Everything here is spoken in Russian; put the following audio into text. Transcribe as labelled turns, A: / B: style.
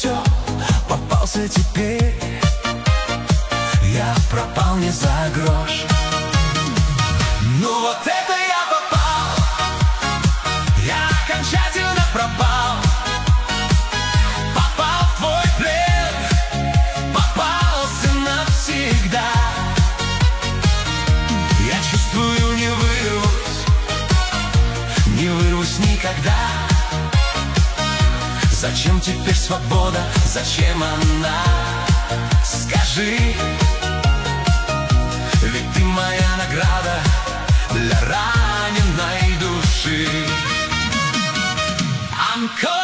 A: все, попался теперь. Я пропал не за грош. Ну вот это я попал, я окончательно пропал. Попал в твой плен, попался навсегда. Я чувствую, не вырвусь никогда. Зачем теперь свобода, зачем она? Скажи, ведь ты моя награда для раненой души. I'm